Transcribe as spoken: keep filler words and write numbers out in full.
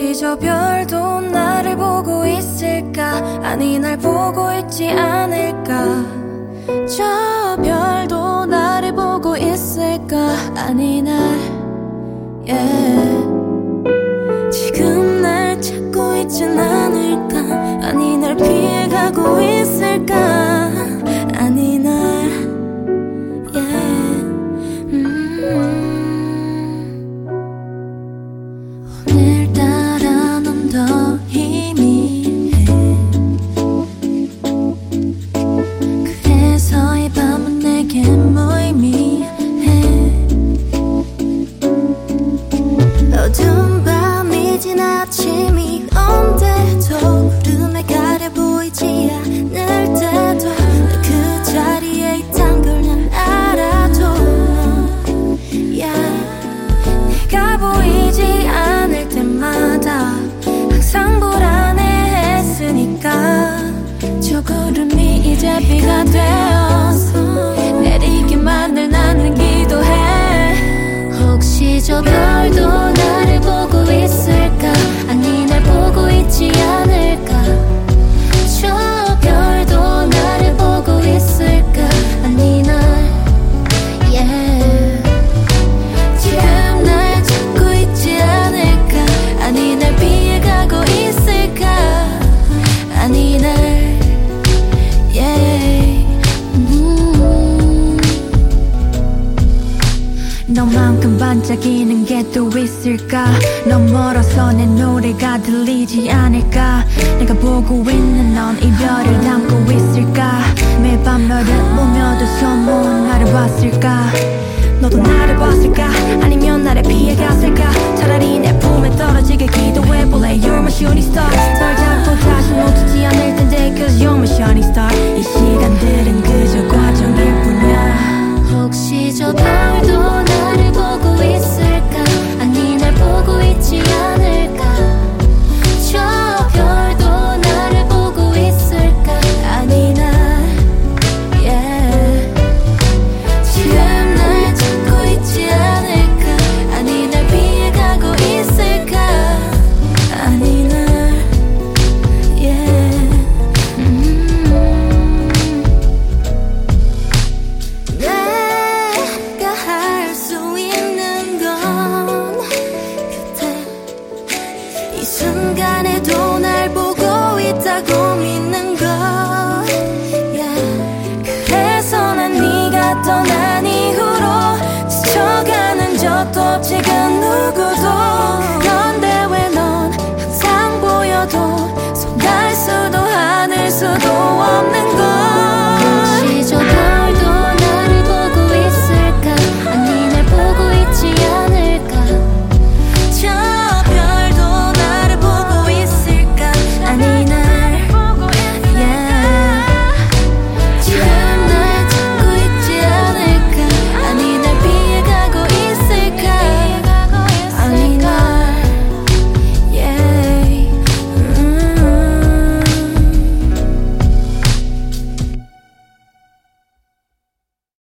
혹시 저 별도 나를 보고 있을까? 아니 날 보고 있지 않을까? 저 별도 나를 보고 있을까? 아니 날 yeah. 지금 날 찾고 있진 않을까? 아니 날 피해가고 있을까? 아니 날 yeah. 음. 오늘따라 넌 더 희미해. 그래서 이 밤은 내게 무의미해. 어두운 밤이 진 아침이 온데도 구름에 가려 보이지 않을 때도 그 자리에 있단 걸 난 알아도 yeah. 내가 보이지 않을 때마다 항상 불안해했으니까 저 구름이 이제 비가 되어서 내리기만 늘 나는 기도해. 혹시 저 별도 나를 보고 있을까? 아니 날 보고 있지 않을까? 저 별도 나를 보고 있을까? 아니 날 yeah. 지금 날 찾고 있지 않을까? 아니 날 피해가고 있을까? 아니 날 yeah. 음. 너만큼 반짝이는 게 또 있을까? 너무 멀어서 내 노래가 들리지 않을까? 내가 보고 있는 넌 이별을 담고 있을까? 매일 밤 너를 보며도 소문 나를 봤을까? 너도 나를 봤을까? 아니면 나를 피해갔을까? 차라리 내 품에 떨어지게 기도해볼래. You're my shooting star. 널 잡고 다시 놓치지 않을 텐데 Cause you're my shining star. 이 시간들은 그저 과정일 뿐이야. 혹시 저 별도 나를 보고 있을까? 아니 날 보고 있지 않을까? 저 별도 나를 보고 있을까? 아니 날 yeah. 지금 날 찾고 있지 않을까? 아니 날 피해가고 있을까? 아니 날 yeah. 음. 내가 할 수 있는 건 그때 이 순간에도 날 보고 있다고 믿는 것 yeah. 그래서 난 네가 떠난 이후로 스쳐가는 적도 없지 그